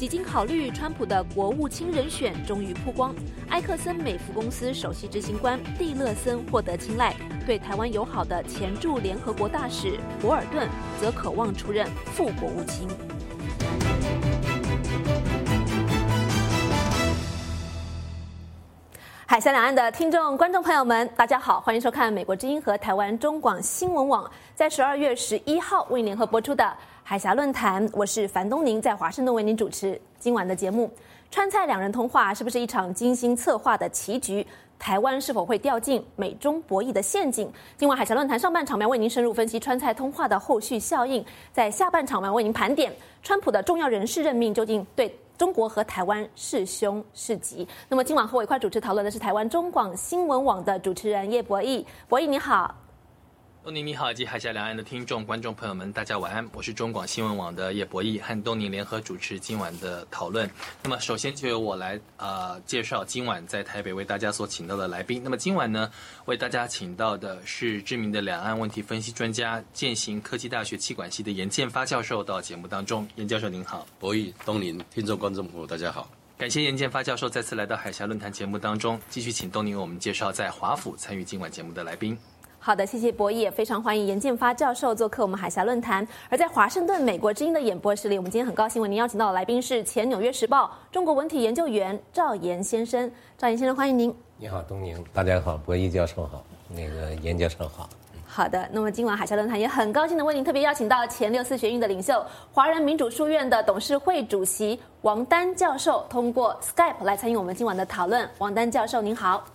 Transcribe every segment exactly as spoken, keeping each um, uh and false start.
几经考虑，川普的国务卿人选终于曝光，埃克森美孚公司首席执行官蒂勒森获得青睐，对台湾友好的前驻联合国大使博尔顿则渴望出任副国务卿。海峡两岸的听众、观众朋友们，大家好，欢迎收看美国之音和台湾中广新闻网在十二月十一号为您联合播出的海峡论坛。我是樊东宁，在华盛顿为您主持今晚的节目。川蔡两人通话是不是一场精心策划的棋局？台湾是否会掉进美中博弈的陷阱？今晚海峡论坛上半场，我们要为您深入分析川蔡通话的后续效应；在下半场，我们要为您盘点川普的重要人事任命究竟对中国和台湾是凶是吉。那么今晚和我一块主持讨论的是台湾中广新闻网的主持人叶博弈。博弈你好。 东宁你好，以及海峡两岸的听众观众朋友们，大家晚安。我是中广新闻网的叶博弈，和东宁联合主持今晚的讨论。那么首先就由我来呃介绍今晚在台北为大家所请到的来宾。那么今晚呢，为大家请到的是知名的两岸问题分析专家、健行科技大学企管系的严建发教授到节目当中。严教授您好。 博弈、东宁听众观众朋友大家好。 感谢严建发教授再次来到海峡论坛节目当中，继续请东宁为我们介绍在华府参与今晚节目的来宾。 好的，谢谢博弈，也非常欢迎严建发教授做客我们海峡论坛。而在华盛顿美国之音的演播室里，我们今天很高兴为您邀请到的来宾是前纽约时报中国文体研究员赵岩先生。赵岩先生，欢迎您。 你好，东宁，大家好，博弈教授好，那个严教授好。 好的，那么今晚海峡论坛也很高兴的为您特别邀请到前六四学运的领袖、华人民主书院的董事会主席王丹教授，通过 Skype 来参与我们今晚的讨论。王丹教授您好。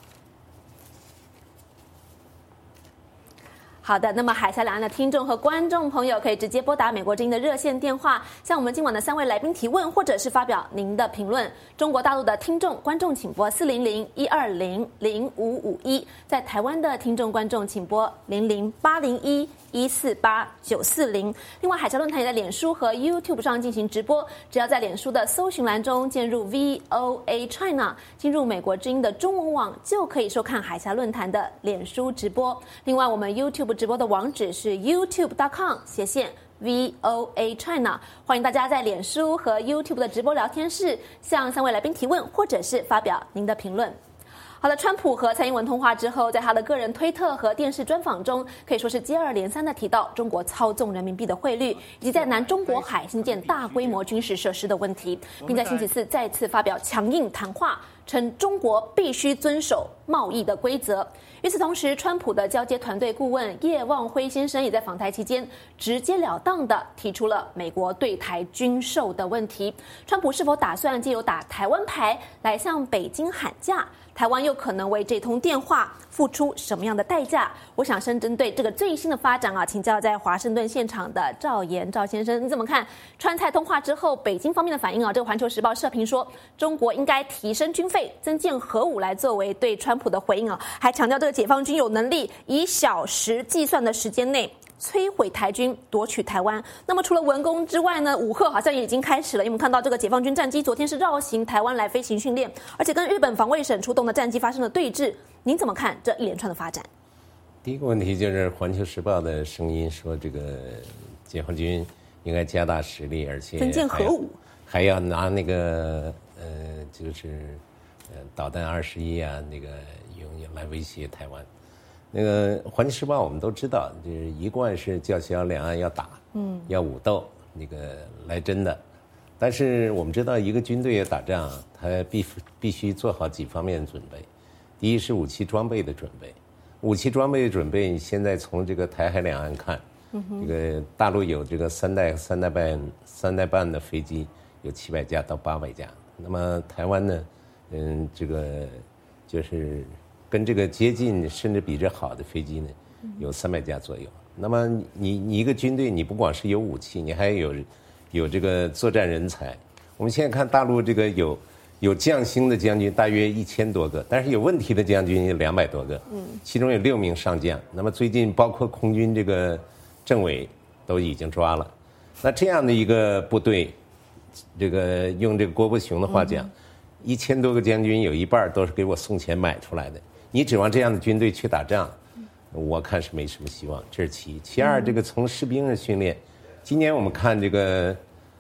好的，那么海峡两岸的听众和观众朋友可以直接拨打美国之音的热线电话，向我们今晚的三位来宾提问，或者是发表您的评论。中国大陆的听众观众请拨四零零一二零零五五一，在台湾的听众观众请拨零零八零一一四八九四零。另外，海峡论坛也在脸书和 YouTube 上进行直播，只要在脸书的搜寻栏中键入 V O A China， 进入美国之音的中文网，就可以收看海峡论坛的脸书直播。另外，我们 YouTube直播的网址是 youtube dot com 斜线 V O A China， 欢迎大家在脸书和 YouTube 的直播聊天室向三位来宾提问，或者是发表您的评论。好了，川普和蔡英文通话之后，在他的个人推特和电视专访中，可以说是接二连三的提到中国操纵人民币的汇率，以及在南中国海新建大规模军事设施的问题，并在星期四再次发表强硬谈话，称中国必须遵守贸易的规则。与此同时，川普的交接团队顾问叶望辉先生也在访台期间直截了当地提出了美国对台军售的问题。川普是否打算借由打台湾牌来向北京喊价？台湾又可能为这通电话付出什么样的代价？我想深针对这个最新的发展啊，请教在华盛顿现场的赵岩赵先生，你怎么看川蔡通话之后北京方面的反应啊？这个《环球时报》社评说，中国应该提升军费、增建核武来作为对川普的回应啊，还强调这个解放军有能力以小时计算的时间内摧毁台军，夺取台湾。那么除了文攻之外呢，武吓好像也已经开始了。因为我们看到这个解放军战机昨天是绕行台湾来飞行训练，而且跟日本防卫省出动的战机发生了对峙。您怎么看这一连串的发展？ 第一个问题就是《环球时报》的声音说，这个解放军应该加大实力，而且增建核武， 还要拿那个呃，就是呃导弹二十一啊，那个用来威胁台湾。那个《环球时报》我们都知道，就是一贯是叫嚣两岸要打，嗯，要武斗，那个来真的。但是我们知道，一个军队要打仗，它必必须做好几方面的准备。第一是武器装备的准备，武器装备的准备，现在从这个台海两岸看，嗯、这个大陆有这个三代三代半三代半的飞机，有七百架到八百架。那么台湾呢，嗯，这个就是跟这个接近甚至比这好的飞机呢，有三百架左右。那么你你一个军队，你不光是有武器，你还有有这个作战人才。我们现在看大陆这个有有将星的将军大约一千多个，但是有问题的将军有两百多个，嗯，其中有六名上将。那么最近包括空军这个政委都已经抓了。那这样的一个部队，这个用这个郭伯雄的话讲，一千多个将军有一半都是给我送钱买出来的。你指望这样的军队去打仗，我看是没什么希望。这是其一。其二，这个从士兵的训练，今年我们看这个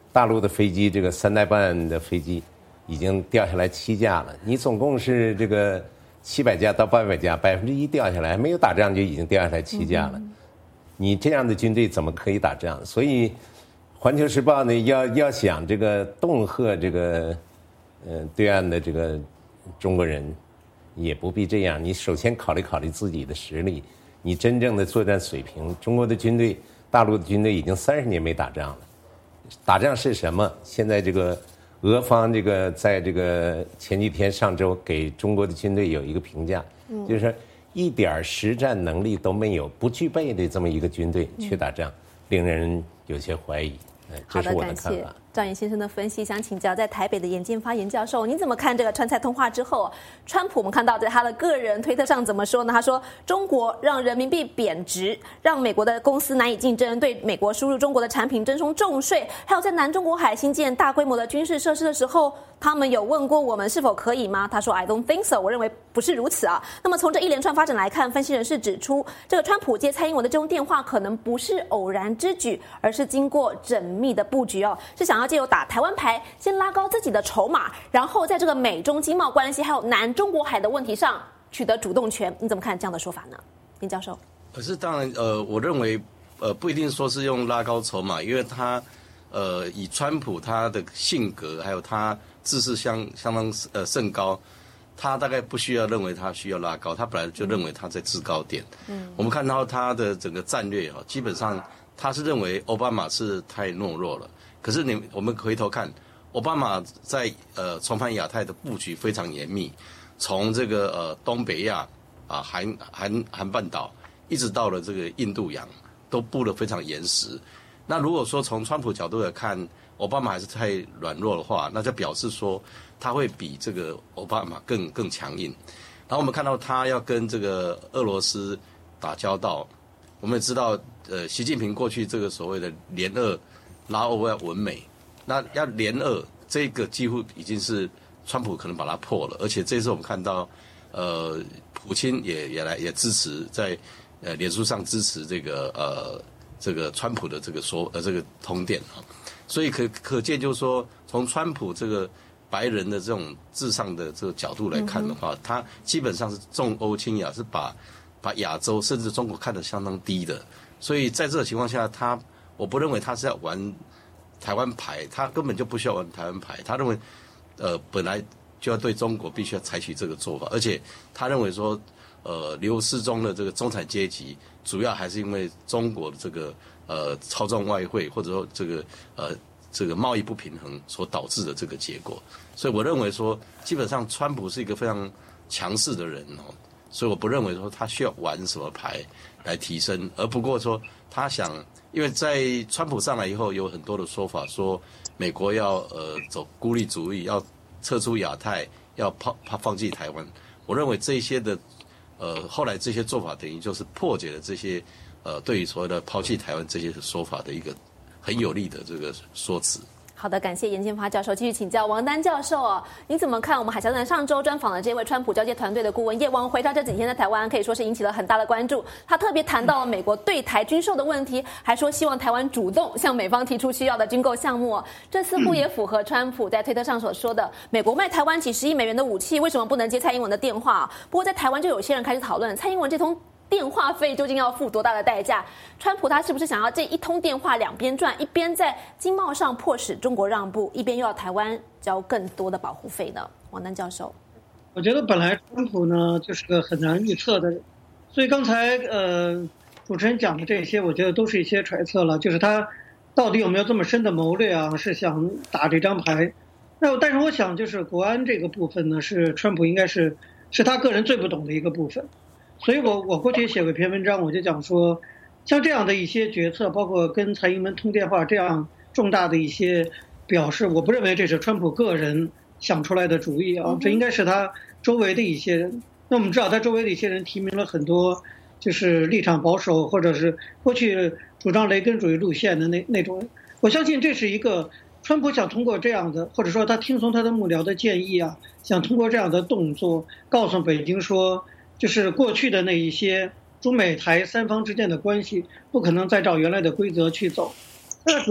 大陆的飞机这个三代半的飞机已经掉下来七架了，你总共是这个七百架到八百架，百分之一掉下来，没有打仗就已经掉下来七架了。嗯、你这样的军队怎么可以打仗？所以，《环球时报》呢要要想这个恫吓这个呃对岸的这个中国人，也不必这样。你首先考虑考虑自己的实力，你真正的作战水平。中国的军队，大陆的军队已经三十年没打仗了。打仗是什么？现在这个俄方这个在这个前几天上周给中国的军队有一个评价，嗯、就是一点实战能力都没有，不具备的这么一个军队去打仗，嗯、令人有些怀疑。这是我的看法。 赵岩先生的分析，想请教在台北的严建发严教授，你怎么看这个川菜通话之后，川普我们看到在他的个人推特上怎么说呢？他说中国让人民币贬值，让美国的公司难以竞争，对美国输入中国的产品征收重税，还有在南中国海新建大规模的军事设施的时候，他们有问过我们是否可以吗？他说 I don't think so， 我认为不是如此啊。那么从这一连串发展来看，分析人士指出，这个川普接蔡英文的这通电话可能不是偶然之举，而是经过缜密的布局哦，是想要借由打台湾牌，先拉高自己的筹码，然后在这个美中经贸关系还有南中国海的问题上取得主动权。你怎么看这样的说法呢，林教授？ 可是当然，呃，我认为，呃，不一定说是用拉高筹码，因为他，呃，以川普他的性格，还有他知识相相当呃甚高，他大概不需要认为他需要拉高，他本来就认为他在制高点。嗯，我们看到他的整个战略啊，基本上他是认为奥巴马是太懦弱了。可是你我们回头看，奥巴马在呃重返亚太的布局非常严密，从这个呃东北亚啊韩韩韩半岛，一直到了这个印度洋，都布得非常严实。那如果说从川普角度来看，奥巴马还是太软弱的话，那就表示说他会比这个奥巴马更更强硬。然后我们看到他要跟这个俄罗斯打交道，我们也知道，呃，习近平过去这个所谓的联俄。拉欧要稳美，那要联俄，这个几乎已经是川普可能把它破了，而且这次我们看到，呃，普京也也来也支持在呃脸书上支持这个呃这个川普的这个说呃这个通电啊，所以可可见就是说，从川普这个白人的这种至上的这个角度来看的话，嗯、他基本上是重欧轻亚，是把把亚洲甚至中国看得相当低的，所以在这个情况下，他。我不认为他是要玩台湾牌，他根本就不需要玩台湾牌。他认为，呃，本来就要对中国必须要采取这个做法，而且他认为说，呃，流失中的这个中产阶级，主要还是因为中国的这个呃操纵外汇，或者说这个呃这个贸易不平衡所导致的这个结果。所以我认为说，基本上川普是一个非常强势的人哦，所以我不认为说他需要玩什么牌来提升，而不过说他想。因为在川普上来以后，有很多的说法说，美国要呃走孤立主义，要撤出亚太，要抛抛放弃台湾。我认为这些的呃后来这些做法，等于就是破解了这些呃对于所谓的抛弃台湾这些说法的一个很有力的这个说辞。 好的，感谢严建发教授。继续请教王丹教授哦，你怎么看我们海峡论上周专访的这位川普交接团队的顾问叶王辉？他这几天在台湾可以说是引起了很大的关注。他特别谈到了美国对台军售的问题，还说希望台湾主动向美方提出需要的军购项目哦。这似乎也符合川普在推特上所说的，美国卖台湾几十亿美元的武器，为什么不能接蔡英文的电话？不过在台湾就有些人开始讨论，蔡英文这通电话费究竟要付多大的代价？川普他是不是想要这一通电话两边赚，一边在经贸上迫使中国让步，一边又要台湾交更多的保护费呢？王丹教授， 我觉得本来川普呢就是个很难预测的人，所以刚才呃主持人讲的这些，我觉得都是一些揣测了，就是他到底有没有这么深的谋略啊？是想打这张牌？那但是我想，就是国安这个部分呢，是川普应该是是他个人最不懂的一个部分。所以我我过去写过一篇文章，我就讲说，像这样的一些决策，包括跟蔡英文通电话这样重大的一些表示，我不认为这是川普个人想出来的主意啊，这应该是他周围的一些人。那我们知道，他周围的一些人提名了很多就是立场保守或者是过去主张雷根主义路线的那那种。我相信这是一个川普想通过这样的，或者说他听从他的幕僚的建议啊，想通过这样的动作告诉北京说。就是过去的那一些中美台三方之间的关系不可能再照原来的规则去走。那主要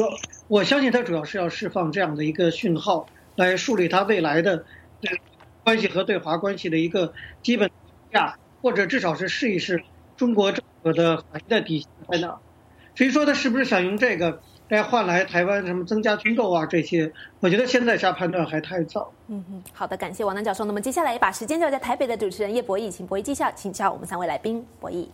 我相信他主要是要释放这样的一个讯号，来树立他未来的这个关系和对华关系的一个基本架，或者至少是试一试中国政府的法律的底线在哪。至于说他是不是想用这个来换来台湾什么增加军购啊这些，我觉得现在下判断还太早。 嗯哼，好的，感谢王南教授。那么接下来把时间交在台北的主持人叶博弈，请博弈继续请教我们三位来宾。博弈。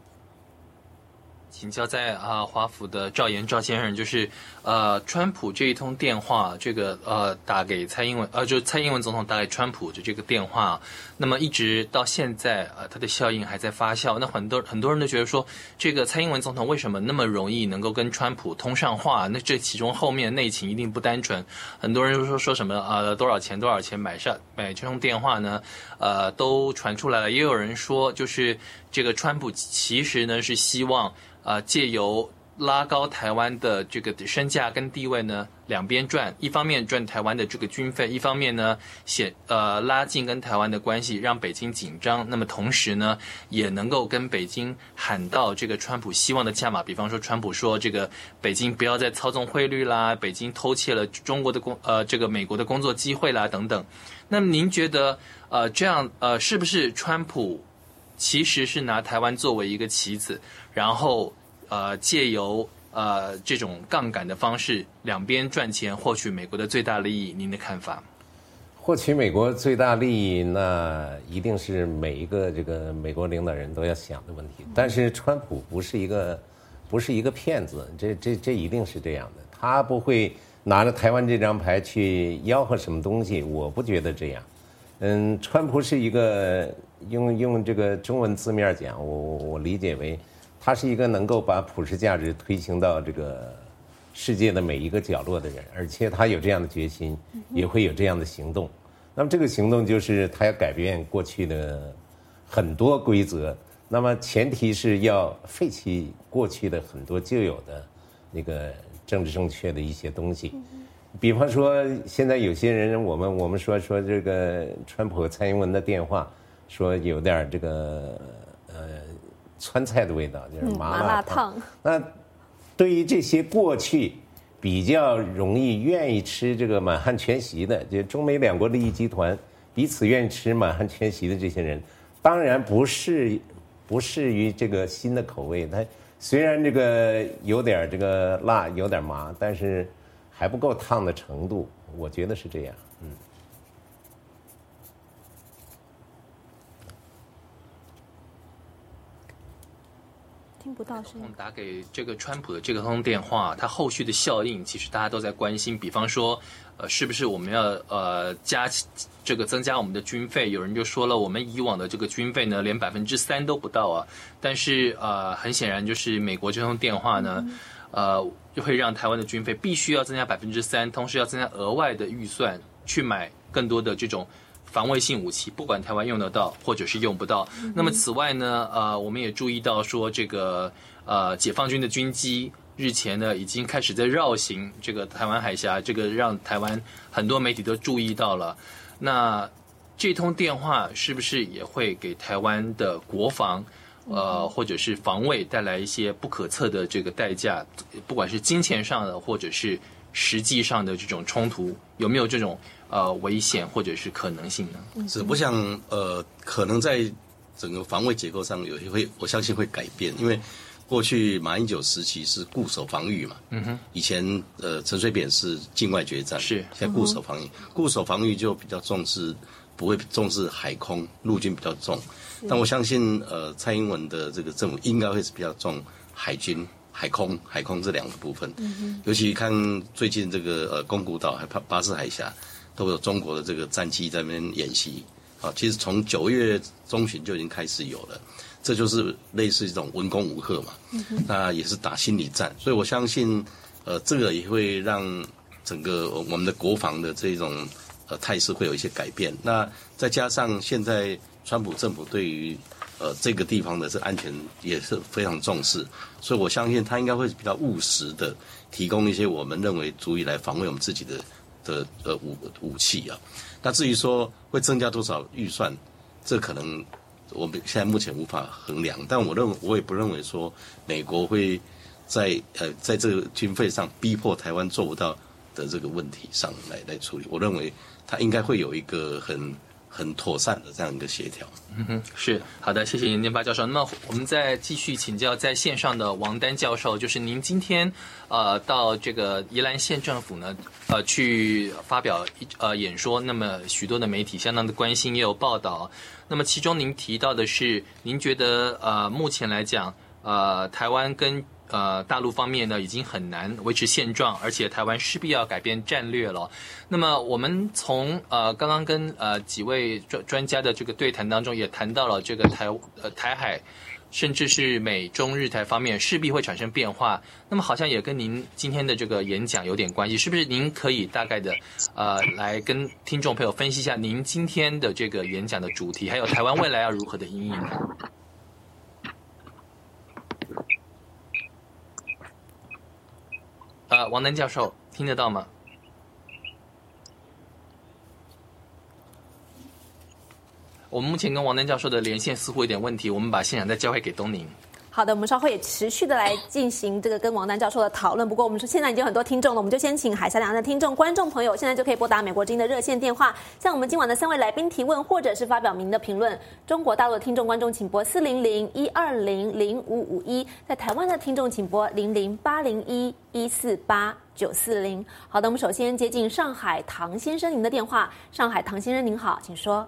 请教在啊华府的赵岩赵先生，就是呃川普这一通电话，这个呃打给蔡英文，呃就蔡英文总统打给川普的这个电话，那么一直到现在呃它的效应还在发酵。那很多很多人都觉得说，这个蔡英文总统为什么那么容易能够跟川普通上话？那这其中后面的内情一定不单纯。很多人就说说什么呃多少钱多少钱买上买这通电话呢？呃都传出来了，也有人说就是这个川普其实呢是希望。呃，借由拉高台湾的这个身价跟地位呢，两边赚，一方面赚台湾的这个军费，一方面呢显呃拉近跟台湾的关系，让北京紧张。那么同时呢，也能够跟北京喊到这个川普希望的价码，比方说川普说这个北京不要再操纵汇率啦，北京偷窃了中国的工呃这个美国的工作机会啦等等。那么您觉得呃这样呃是不是川普其实是拿台湾作为一个棋子，然后呃借由呃这种杠杆的方式，两边赚钱，获取美国的最大利益？您的看法？ 获取美国最大利益，那一定是每一个这个美国领导人都要想的问题。但是川普不是一个不是一个骗子，这这这一定是这样的，他不会拿着台湾这张牌去吆喝什么东西，我不觉得这样。嗯，川普是一个用用这个中文字面讲，我我我理解为，他是一个能够把普世价值推行到这个世界的每一个角落的人，而且他有这样的决心，也会有这样的行动。那么这个行动就是他要改变过去的很多规则，那么前提是要废弃过去的很多旧有的那个政治正确的一些东西。比方说，现在有些人，我们我们说说这个川普和蔡英文的电话，说有点这个呃川菜的味道，就是麻辣烫。嗯、那对于这些过去比较容易愿意吃这个满汉全席的，就中美两国利益集团彼此愿意吃满汉全席的这些人，当然不适不适于这个新的口味。它虽然这个有点这个辣，有点麻，但是还不够烫的程度，我觉得是这样。嗯。 听不到声音。 打给这个川普的这个通电话，它后续的效应，其实大家都在关心。比方说，呃，是不是我们要呃加这个增加我们的军费？有人就说了，我们以往的这个军费呢，连百分之三都不到啊。但是呃，很显然就是美国这通电话呢。嗯呃，就会让台湾的军费必须要增加百分之三，同时要增加额外的预算去买更多的这种防卫性武器，不管台湾用得到或者是用不到。嗯、那么此外呢，呃，我们也注意到说，这个呃解放军的军机日前呢已经开始在绕行这个台湾海峡，这个让台湾很多媒体都注意到了。那这通电话是不是也会给台湾的国防？呃，或者是防卫带来一些不可测的这个代价，不管是金钱上的，或者是实际上的这种冲突，有没有这种呃危险或者是可能性呢？ 是，我想呃，可能在整个防卫结构上有些会，我相信会改变，因为过去马英九时期是固守防御嘛，嗯哼，以前呃陈水扁是境外决战， 是， 现在固守防御，固守防御就比较重视，不会重视海空，陆军比较重。但我相信，呃，蔡英文的这个政府应该会是比较重海军、海空、海空这两个部分。嗯、尤其看最近这个呃宫古岛、还巴巴士海峡，都有中国的这个战机在那边演习。啊，其实从九月中旬就已经开始有了，这就是类似一种文攻武吓嘛。嗯、那也是打心理战，所以我相信，呃，这个也会让整个我们的国防的这种呃态势会有一些改变。那再加上现在。川普政府对于呃这个地方的这安全也是非常重视，所以我相信他应该会比较务实的提供一些我们认为足以来防卫我们自己的的呃武武器啊。那至于说会增加多少预算，这可能我们现在目前无法衡量，但我认为我也不认为说美国会在呃在这个经费上逼迫台湾做不到的这个问题上来来处理。我认为他应该会有一个很很妥善的这样一个协调。 嗯哼，是好的，谢谢严建发教授。那么我们再继续请教在线上的王丹教授，就是您今天呃到这个宜兰县政府呢呃去发表呃演说，那么许多的媒体相当的关心，也有报道。那么其中您提到的是，您觉得呃目前来讲，呃台湾跟呃，大陆方面呢已经很难维持现状，而且台湾势必要改变战略了。那么我们从呃刚刚跟呃几位专专家的这个对谈当中，也谈到了这个台呃台海，甚至是美中日台方面势必会产生变化。那么好像也跟您今天的这个演讲有点关系，是不是？您可以大概的呃来跟听众朋友分析一下您今天的这个演讲的主题，还有台湾未来要如何的因应呢？呃，王丹教授听得到吗？我们目前跟王丹教授的连线似乎有点问题，我们把现场再交回给东宁。 好的，我们稍后也持续的来进行这个跟王丹教授的讨论。不过我们说现在已经有很多听众了，我们就先请海峡两岸的听众、观众朋友，现在就可以拨打美国之音的热线电话，向我们今晚的三位来宾提问，或者是发表您的评论。中国大陆的听众观众请拨四零零一二零零五五一，在台湾的听众请拨零零八零一一四八九四零。好的，我们首先接近上海唐先生您的电话。上海唐先生您好，请说。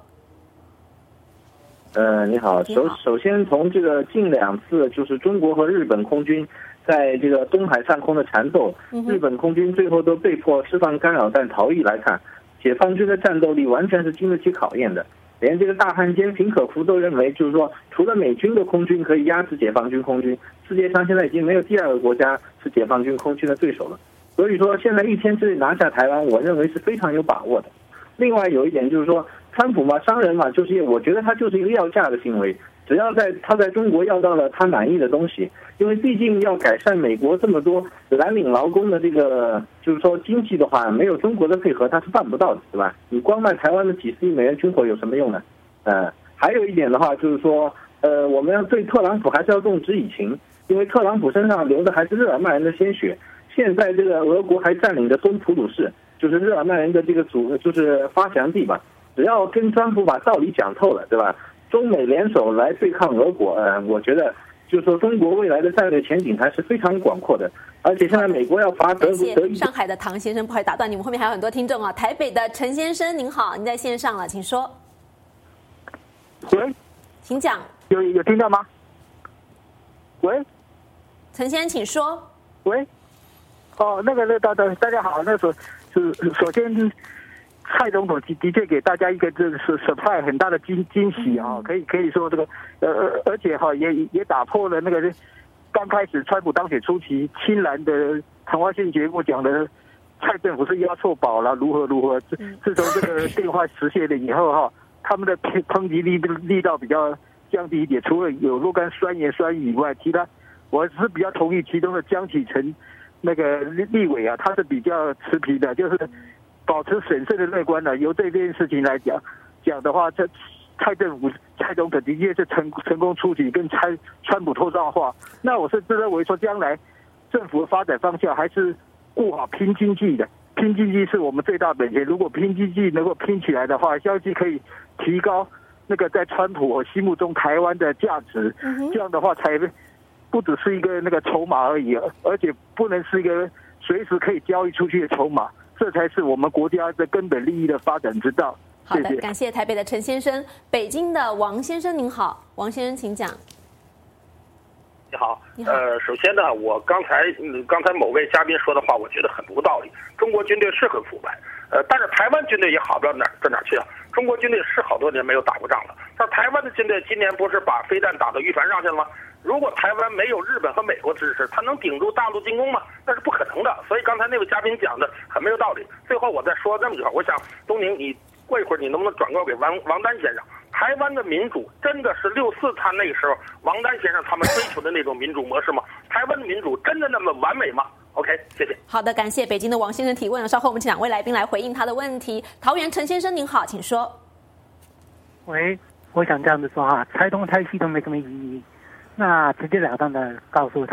呃，你好，首首先从这个近两次就是中国和日本空军在这个东海上空的缠斗，日本空军最后都被迫释放干扰弹逃逸来看，解放军的战斗力完全是经得起考验的。连这个大汉奸平可夫都认为，就是说除了美军的空军可以压制解放军空军，世界上现在已经没有第二个国家是解放军空军的对手了。所以说现在一天之内拿下台湾，我认为是非常有把握的。另外有一点就是说，川普嘛，商人嘛，就是我觉得他就是一个要价的行为。只要在他在中国要到了他满意的东西，因为毕竟要改善美国这么多蓝领劳工的这个就是说经济的话，没有中国的配合他是办不到的，对吧？你光卖台湾的几十亿美元军火有什么用呢？呃，还有一点的话就是说，呃，我们要对特朗普还是要动之以情，因为特朗普身上流的还是日耳曼人的鲜血。现在这个俄国还占领着东普鲁士，就是日耳曼人的这个主就是发祥地吧。只要跟川普把道理讲透了，对吧？中美联手来对抗俄国，呃，我觉得就是说中国未来的战略前景还是非常广阔的。而且现在美国要罚德国德意。 上海的唐先生，不好意思打断你，我们后面还有很多听众啊。台北的陈先生，您好，您在线上了，请说。 喂， 请讲。 有有听到吗？喂， 陈先生，请说。 喂，哦，那个那大大大家好，那首是首先。蔡总统的的确给大家一个这是 surprise 很大的惊惊喜啊，可以可以说这个呃而且哈也也打破了那个刚开始川普当选初期青蓝的谈话性节目讲的蔡政府是押错宝了如何如何，自自从这个电话实现了以后哈，他们的抨击力力道比较降低一点，除了有若干酸言酸语以外，其他我是比较同意其中的江启臣那个立委啊，他是比较持平的，就是。保持审慎的乐观呢、啊，由这件事情来讲讲的话，这蔡政府蔡总统的确是成成功出击，跟蔡川普脱上话。那我是自认为说，将来政府的发展方向还是顾好拼经济的，拼经济是我们最大本钱。如果拼经济能够拼起来的话，相信可以提高那个在川普我心目中台湾的价值。这样的话，才不只是一个那个筹码而已，而且不能是一个随时可以交易出去的筹码。这才是我们国家的根本利益的发展之道。 好的，谢谢感谢台北的陈先生，北京的王先生您好，王先生请讲。 你好，呃，首先呢，我刚才、嗯、刚才某位嘉宾说的话，我觉得很无道理。中国军队是很腐败，呃，但是台湾军队也好不到哪到哪去啊。中国军队是好多年没有打过仗了，但台湾的军队今年不是把飞弹打到渔船上去了吗？如果台湾没有日本和美国支持，它能顶住大陆进攻吗？那是不可能的。所以刚才那位嘉宾讲的很没有道理。最后我再说这么句话，我想东宁，你过一会儿你能不能转告给王王丹先生，台湾的民主真的是六四他那个时候王丹先生他们追求的那种民主模式吗？台湾的民主真的那么完美吗 ？OK， 谢谢。 好的，感谢北京的王先生提问。稍后我们请两位来宾来回应他的问题。桃园陈先生您好，请说。 喂，我想这样子说哈，拆东拆西都没什么意义。那直截了当的告诉他，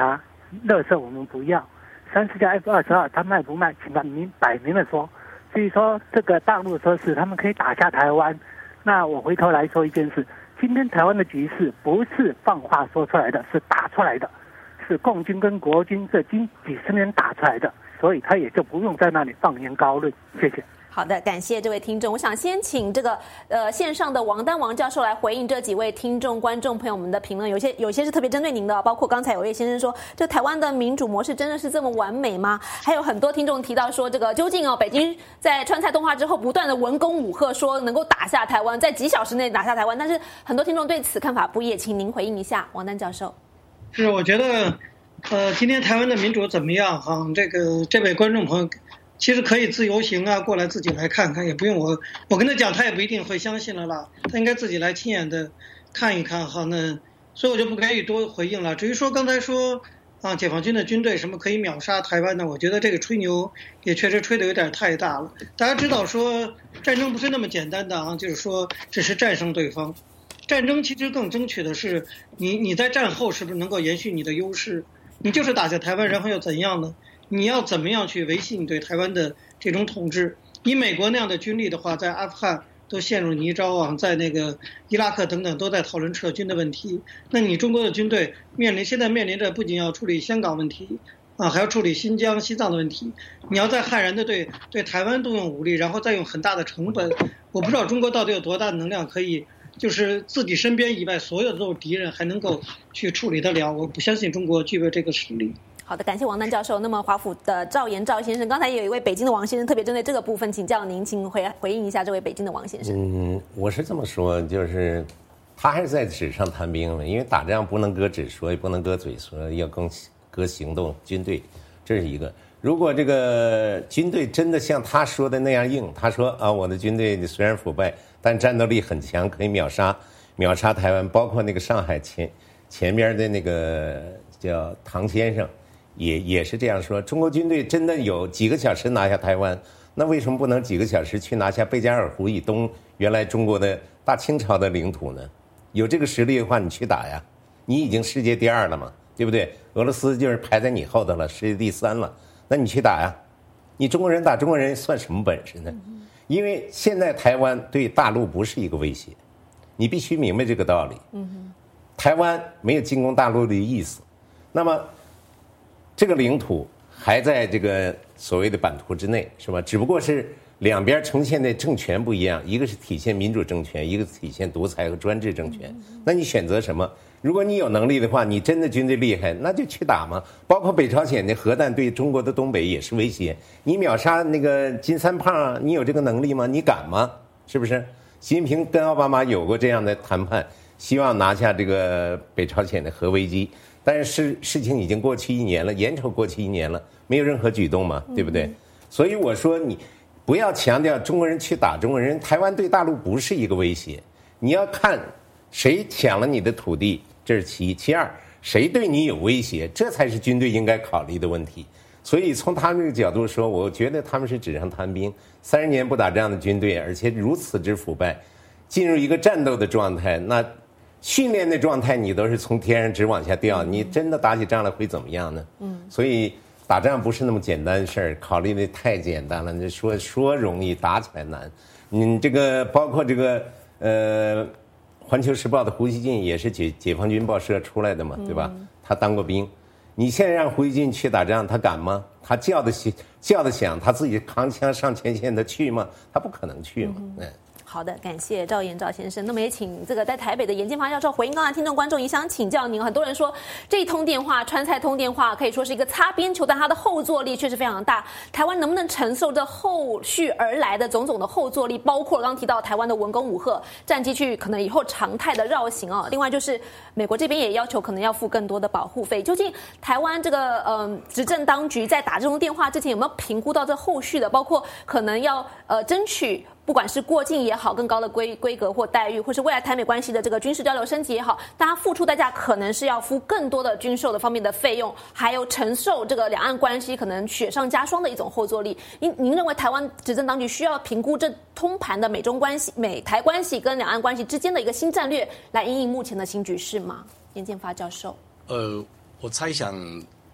垃圾我们不要。三十架 F 二十二，他卖不卖？请他明摆明了说。所以说，这个大陆说是他们可以打下台湾。那我回头来说一件事，今天台湾的局势不是放话说出来的，是打出来的，是共军跟国军这近几十年打出来的，所以他也就不用在那里放言高论。谢谢。 好的，感谢这位听众。我想先请这个呃线上的王丹王教授来回应这几位听众、观众朋友们的评论。有些有些是特别针对您的，包括刚才有位先生说，这台湾的民主模式真的是这么完美吗？还有很多听众提到说，这个究竟哦，北京在川菜动画之后不断的文攻武吓，说能够打下台湾，在几小时内打下台湾，但是很多听众对此看法不一，请您回应一下，王丹教授。 是，我觉得，呃，今天台湾的民主怎么样？哈，这个这位观众朋友。其实可以自由行啊，过来自己来看看，也不用我我跟他讲，他也不一定会相信了啦。他应该自己来亲眼的看一看哈。那所以我就不给予多回应了。至于说刚才说啊，解放军的军队什么可以秒杀台湾呢？我觉得这个吹牛也确实吹得有点太大了。大家知道说战争不是那么简单的啊，就是说只是战胜对方。战争其实更争取的是你你在战后是不是能够延续你的优势？你就是打下台湾，然后又怎样呢？你要怎么样去维系你对台湾的这种统治？以美国那样的军力的话，在阿富汗都陷入泥沼啊，在那个伊拉克等等都在讨论撤军的问题。那你中国的军队面临现在面临着不仅要处理香港问题啊，还要处理新疆、西藏的问题。你要再悍然的对对台湾动用武力，然后再用很大的成本，我不知道中国到底有多大的能量可以，就是自己身边以外所有的都是敌人，还能够去处理得了。我不相信中国具备这个实力。 好的，感谢王丹教授。那么华府的赵延赵先生，刚才也有一位北京的王先生特别针对这个部分请教您，请回回应一下这位北京的王先生。 嗯，我是这么说，就是他还是在纸上谈兵了，因为打仗不能搁纸说，也不能搁嘴说，要更搁行动。军队，这是一个。如果这个军队真的像他说的那样硬，他说啊，我的军队虽然腐败，但战斗力很强，可以秒杀秒杀台湾，包括那个上海前前边的那个叫唐先生。也也是这样说，中国军队真的有几个小时拿下台湾，那为什么不能几个小时去拿下贝加尔湖以东原来中国的大清朝的领土呢？有这个实力的话，你去打呀！你已经世界第二了嘛，对不对？俄罗斯就是排在你后头了，世界第三了，那你去打呀！你中国人打中国人算什么本事呢？因为现在台湾对大陆不是一个威胁，你必须明白这个道理。台湾没有进攻大陆的意思，那么这个领土还在这个所谓的版图之内，是吧？只不过是两边呈现的政权不一样，一个是体现民主政权，一个是体现独裁和专制政权。那你选择什么？如果你有能力的话，你真的军队厉害，那就去打嘛。包括北朝鲜的核弹对中国的东北也是威胁。你秒杀那个金三胖，你有这个能力吗？你敢吗？是不是？习近平跟奥巴马有过这样的谈判，希望拿下这个北朝鲜的核危机。但是事事情已经过去一年了，眼瞅过去一年了，没有任何举动嘛，对不对？所以我说你不要强调中国人去打中国人，台湾对大陆不是一个威胁。你要看谁抢了你的土地，这是其一；其二，谁对你有威胁，这才是军队应该考虑的问题。所以从他们这个角度说，我觉得他们是纸上谈兵，三十年不打仗的军队，而且如此之腐败，进入一个战斗的状态，那训练的状态你都是从天上直往下掉，你真的打起仗来会怎么样呢？嗯，所以打仗不是那么简单的事儿，考虑的太简单了。你说说容易，打起来难。你这个包括这个呃，《环球时报》的胡锡进也是解解放军报社出来的嘛，对吧？他当过兵。你现在让胡锡进去打仗，他敢吗？他叫得响，叫得响，他自己扛枪上前线，他去吗？他不可能去嘛。嗯。 好的，感谢赵延赵先生。那么也请这个在台北的严建发教授回应刚才听众观众也想请教您。很多人说这一通电话，川菜通电话可以说是一个擦边球，但它的后坐力确实非常大。台湾能不能承受这后续而来的种种的后坐力，包括刚刚提到台湾的文攻武吓，战机去可能以后常态的绕行啊。另外就是美国这边也要求可能要付更多的保护费。究竟台湾这个嗯、呃、执政当局在打这通电话之前有没有评估到这后续的，包括可能要呃争取不管是过境也好，更高的规规格或待遇，或是未来台美关系的这个军事交流升级也好，大家付出代价可能是要付更多的军售的方面的费用，还有承受这个两岸关系可能雪上加霜的一种后坐力。您您认为台湾执政当局需要评估这通盘的美中关系、美台关系跟两岸关系之间的一个新战略，来因应目前的新局势吗？严建发教授。 呃，我猜想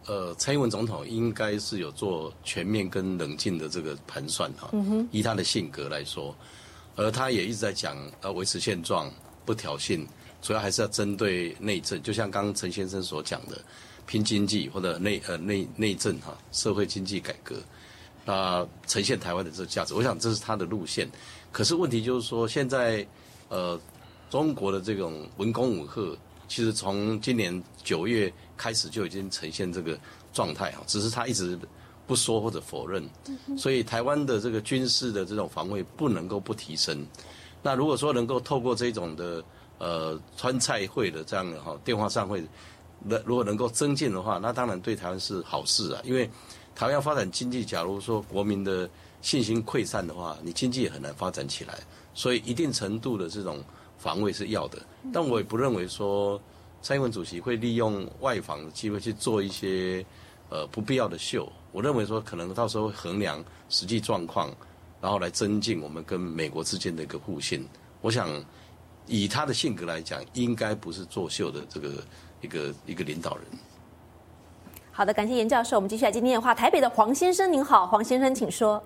呃，蔡英文总统应该是有做全面跟冷静的这个盘算哈、嗯。依他的性格来说，而他也一直在讲呃维持现状、不挑衅，主要还是要针对内政。就像刚刚陈先生所讲的，拼经济或者内呃内内政哈，社会经济改革，那、呃、呈现台湾的这个价值。我想这是他的路线。可是问题就是说，现在呃中国的这种文攻武吓，其实从今年九月开始就已经呈现这个状态啊，只是他一直不说或者否认，所以台湾的这个军事的这种防卫不能够不提升。那如果说能够透过这种的呃川菜会的这样的哈电话上会，如果能够增进的话，那当然对台湾是好事啊。因为台湾要发展经济，假如说国民的信心溃散的话，你经济也很难发展起来。所以一定程度的这种防卫是要的，但我也不认为说蔡英文主席会利用外访的机会去做一些呃不必要的秀。我认为说可能到时候会衡量实际状况，然后来增进我们跟美国之间的一个互信。我想以他的性格来讲，应该不是作秀的这个一个一个领导人。 好的，感谢严教授。我们继续来接电话，台北的黄先生您好，黄先生请说。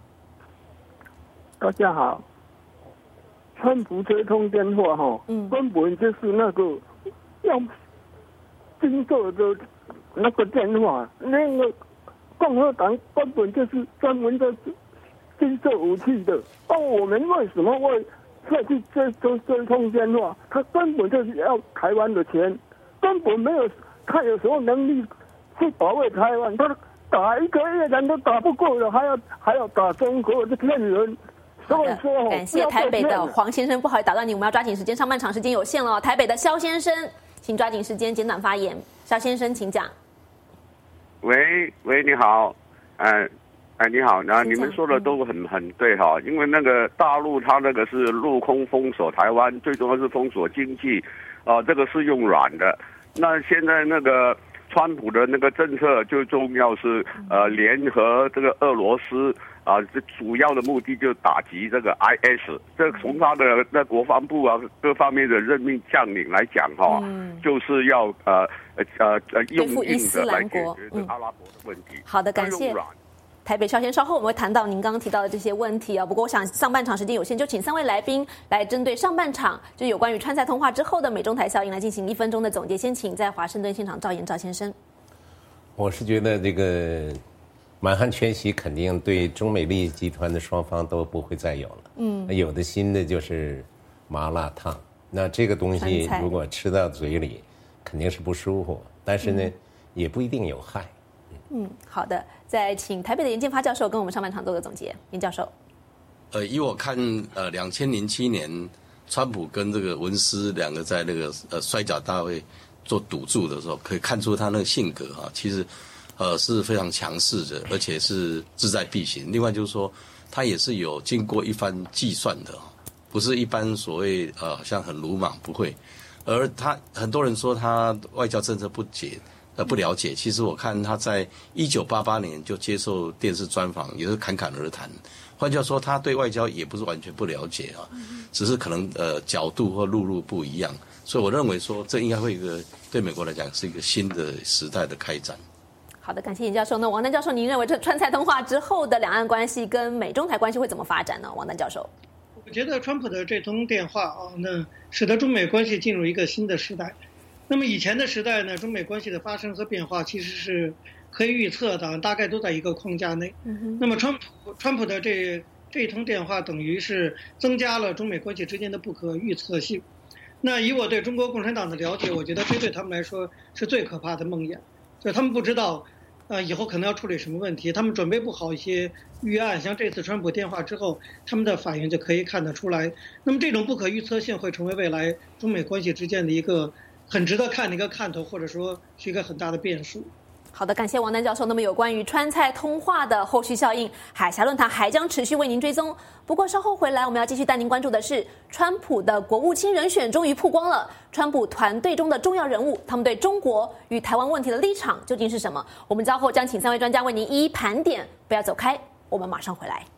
大家好。川普这通电话哈，嗯，根本就是那个要经做的那个电话，那个共和党根本就是专门在经做武器的。哦，我们为什么会再去这这这通电话？他根本就是要台湾的钱，根本没有他有什么能力去保卫台湾？他打一个越南都打不过了，还要还要打中国，这骗人。 好的，感谢台北的黄先生，不好意思打断你，我们要抓紧时间，上半场时间有限了。台北的肖先生，请抓紧时间，简短发言。肖先生，请讲。 喂喂，你好，哎哎，你好，那你们说的都很很对哈，因为那个大陆它那个是陆空封锁台湾，最重要是封锁经济，啊、呃，这个是用软的。那现在那个川普的那个政策最重要是呃联合这个俄罗斯。啊，这主要的目的就是打击这个 I S。这从他的那国防部啊各方面的任命将领来讲哈、嗯，就是要呃呃呃用硬的来解决这阿拉伯的问题。 嗯、好的，感谢台北肖先。稍后我们会谈到您刚刚提到的这些问题啊。不过我想上半场时间有限，就请三位来宾来针对上半场就有关于川菜通话之后的美中台效应来进行一分钟的总结。先请在华盛顿现场赵岩赵先生。 我是觉得这个。满汉全席肯定对中美利益集团的双方都不会再有了。嗯，有的新的就是麻辣烫，那这个东西如果吃到嘴里，肯定是不舒服，但是呢，嗯、也不一定有害。 嗯，好的，再请台北的严建发教授跟我们上半场做个总结。严教授， 呃，以我看，呃，两千零七年，川普跟这个文斯两个在那个呃摔跤大会做赌注的时候，可以看出他那个性格哈、啊，其实。呃，是非常强势的，而且是志在必行。另外就是说，他也是有经过一番计算的，不是一般所谓呃，好像很鲁莽，不会。而他很多人说他外交政策不解，呃，不了解。其实我看他在一九八八年就接受电视专访，也是侃侃而谈。换句话说，他对外交也不是完全不了解啊，只是可能呃角度或路路不一样。所以我认为说，这应该会一个对美国来讲是一个新的时代的开展。 好的，感谢严教授。那王丹教授，您认为这川菜通话之后的两岸关系跟美中台关系会怎么发展呢？王丹教授， 我觉得川普的这通电话啊，那使得中美关系进入一个新的时代。那么以前的时代呢，中美关系的发生和变化其实是可以预测的，大概都在一个框架内。嗯、那么川普川普的这这一通电话，等于是增加了中美关系之间的不可预测性。那以我对中国共产党的了解，我觉得这对他们来说是最可怕的梦魇，就是他们不知道。呃，以后可能要处理什么问题？他们准备不好一些预案，像这次川普电话之后，他们的反应就可以看得出来。那么这种不可预测性会成为未来中美关系之间的一个很值得看的一个看头，或者说是一个很大的变数。 好的，感谢王丹教授。那么有关于川菜通话的后续效应，海峡论坛还将持续为您追踪。不过稍后回来，我们要继续带您关注的是，川普的国务卿人选终于曝光了。川普团队中的重要人物，他们对中国与台湾问题的立场究竟是什么？我们稍后将请三位专家为您一一盘点。不要走开，我们马上回来。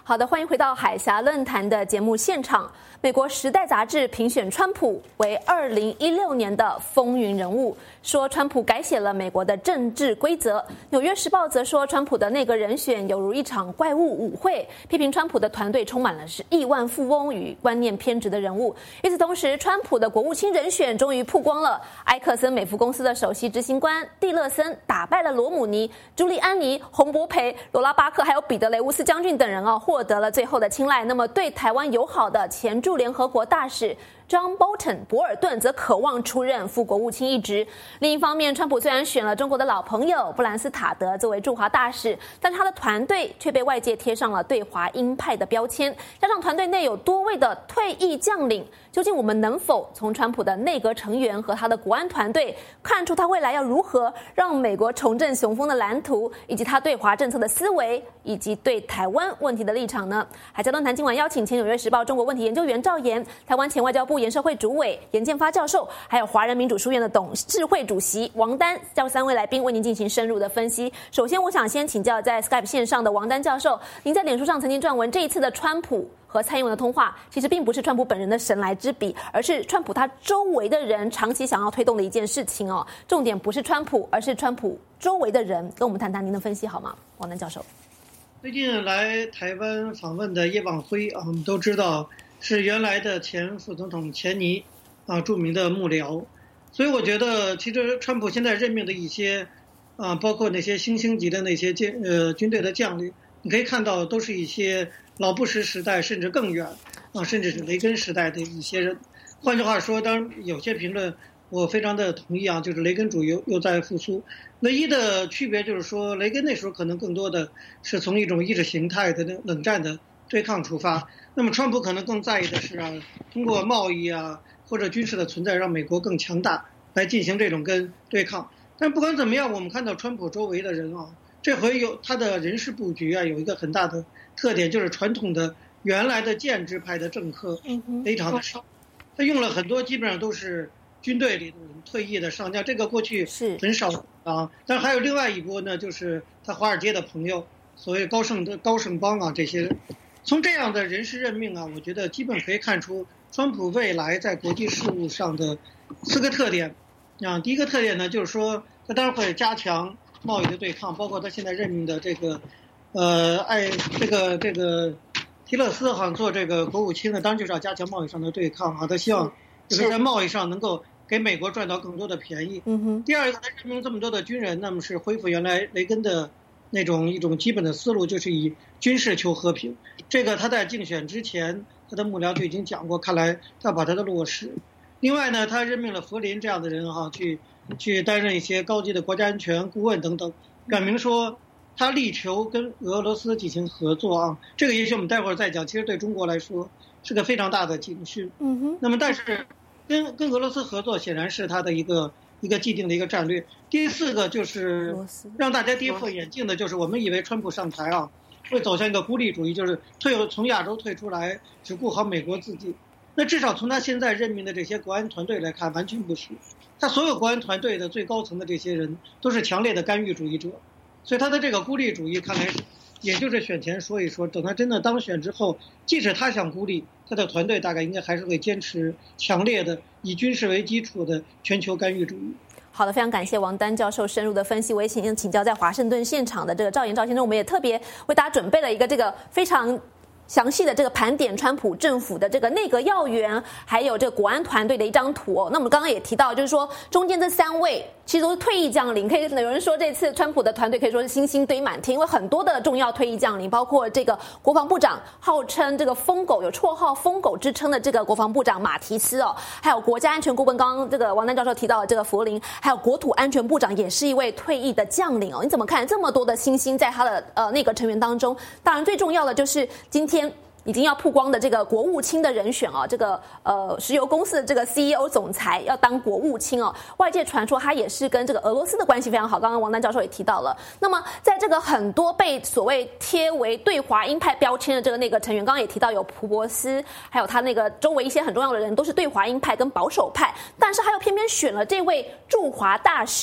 好的，欢迎回到海峡论坛的节目现场。美国《时代》杂志评选川普为二零一六年的风云人物，说川普改写了美国的政治规则。《纽约时报》则说，川普的内阁人选犹如一场怪物舞会，批评川普的团队充满了是亿万富翁与观念偏执的人物。与此同时，川普的国务卿人选终于曝光了，埃克森美孚公司的首席执行官蒂勒森打败了罗姆尼、朱利安尼、洪博培、罗拉巴克还有彼得雷乌斯将军等人哦，获得了最后的青睐。那么对台湾友好的前驻联合国大使John Bolton 博尔顿则渴望出任副国务卿一职。另一方面，川普虽然选了中国的老朋友布兰斯塔德作为驻华大使，但他的团队却被外界贴上了对华鹰派的标签，加上团队内有多位的退役将领，究竟我们能否从川普的内阁成员和他的国安团队看出他未来要如何让美国重振雄风的蓝图，以及他对华政策的思维，以及对台湾问题的立场呢？海峡论坛今晚邀请前《纽约时报》中国问题研究员赵岩、台湾前外交部研社会主委严建发教授，还有华人民主书院的董事会主席王丹，叫三位来宾为您进行深入的分析。首先，我想先请教在 Skype 线上的王丹教授，您在脸书上曾经撰文，这一次的川普和蔡英文的通话，其实并不是川普本人的神来之笔，而是川普他周围的人长期想要推动的一件事情哦。重点不是川普，而是川普周围的人。跟我们谈谈您的分析好吗，王丹教授？ 最近来台湾访问的叶望辉啊，我们都知道是原来的前副总统钱尼啊著名的幕僚，所以我觉得其实川普现在任命的一些啊，包括那些星星级的那些舰呃军队的将领，你可以看到都是一些老布什时代甚至更远啊，甚至是雷根时代的一些人。换句话说，当然有些评论我非常的同意啊，就是雷根主义又又在复苏。唯一的区别就是说，雷根那时候可能更多的是从一种意识形态的冷战的对抗出发，那么川普可能更在意的是啊，通过贸易啊或者军事的存在，让美国更强大，来进行这种跟对抗。但不管怎么样，我们看到川普周围的人啊，这回有他的人事布局啊，有一个很大的特点，就是传统的原来的建制派的政客非常的少，他用了很多基本上都是军队里的人，退役的上将，这个过去是很少啊。但还有另外一波呢，就是他华尔街的朋友，所谓高盛的高盛帮啊这些人。从这样的人事任命啊，我觉得基本可以看出川普未来在国际事务上的四个特点啊。第一个特点呢，就是说他当然会加强贸易的对抗，包括他现在任命的这个呃爱这个这个提勒斯好像做这个国务卿呢，当然就是要加强贸易上的对抗啊。他希望就是在贸易上能够给美国赚到更多的便宜。嗯哼。第二个，他任命这么多的军人，那么是恢复原来雷根的那种一种基本的思路，就是以军事求和平。这个他在竞选之前，他的幕僚就已经讲过，看来要把他的落实。另外呢，他任命了弗林这样的人哈、啊，去去担任一些高级的国家安全顾问等等，表明说他力求跟俄罗斯进行合作啊。这个也许我们待会儿再讲，其实对中国来说是个非常大的警讯。嗯哼。那么但是跟跟俄罗斯合作显然是他的一个一个既定的一个战略。第四个就是让大家跌破眼镜的，就是我们以为川普上台啊会走向一个孤立主义，就是退从亚洲退出来，只顾好美国自己。那至少从他现在任命的这些国安团队来看，完全不是。他所有国安团队的最高层的这些人都是强烈的干预主义者，所以他的这个孤立主义看来是，也就是选前说一说，等他真的当选之后，即使他想孤立，他的团队大概应该还是会坚持强烈的以军事为基础的全球干预主义。 好的，非常感谢王丹教授深入的分析。我也请请教在华盛顿现场的这个赵岩赵先生，我们也特别为大家准备了一个这个非常详细的这个盘点川普政府的这个内阁要员，还有这个国安团队的一张图哦。那我们刚刚也提到，就是说中间这三位其实都是退役将领，可以有人说这次川普的团队可以说是星星堆满天，因为很多的重要退役将领，包括这个国防部长，号称这个疯狗，有绰号疯狗之称的这个国防部长马提斯哦，还有国家安全顾问，刚刚这个王丹教授提到的这个弗林，还有国土安全部长也是一位退役的将领哦。你怎么看这么多的星星在他的呃内阁成员当中？当然最重要的就是今天已经要曝光的这个国务卿的人选啊，这个呃石油公司的这个 C E O 总裁要当国务卿哦，外界传说他也是跟这个俄罗斯的关系非常好，刚刚王丹教授也提到了。那么在这个很多被所谓贴为对华鹰派标签的这个内阁成员，刚刚也提到有蒲博斯，还有他那个周围一些很重要的人都是对华鹰派跟保守派，但是他又偏偏选了这位驻华大使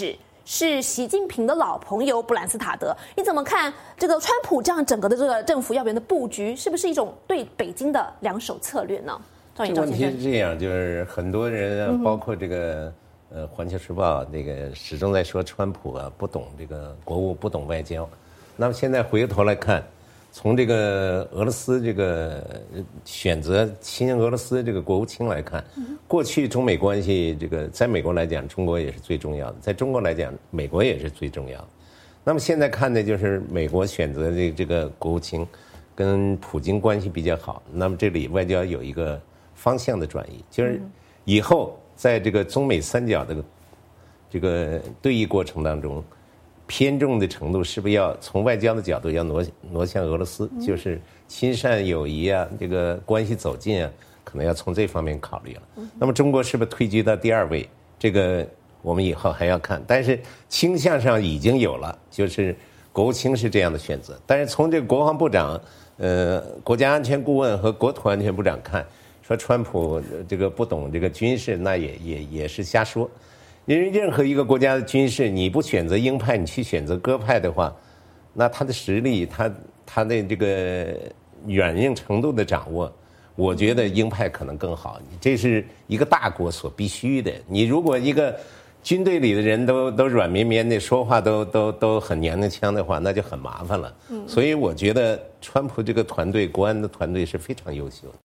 是习近平的老朋友布兰斯塔德。你怎么看这个川普这样整个的这个政府要不然的布局，是不是一种对北京的两手策略呢？赵这问题是这样，就是很多人、啊，包括这个呃《环球时报》那个始终在说川普啊不懂这个国务，不懂外交。那么现在回过头来看，从这个俄罗斯这个选择亲俄罗斯这个国务卿来看，过去中美关系这个在美国来讲，中国也是最重要的；在中国来讲，美国也是最重要的。那么现在看的就是美国选择的这个国务卿跟普京关系比较好，那么这里外交有一个方向的转移，就是以后在这个中美三角的这个对弈过程当中，偏重的程度是不是要从外交的角度要挪挪向俄罗斯，就是亲善友谊啊，这个关系走近啊，可能要从这方面考虑了。那么中国是不是退居到第二位？这个我们以后还要看，但是倾向上已经有了，就是国务卿是这样的选择。但是从这个国防部长、呃国家安全顾问和国土安全部长看，说川普这个不懂这个军事，那也也也是瞎说。因为任何一个国家的军事，你不选择鹰派，你去选择鸽派的话，那他的实力，他他的这个软硬程度的掌握，我觉得鹰派可能更好。这是一个大国所必须的。你如果一个军队里的人都都软绵绵的，说话都都都很娘娘腔的话，那就很麻烦了。所以我觉得川普这个团队，国安的团队是非常优秀的。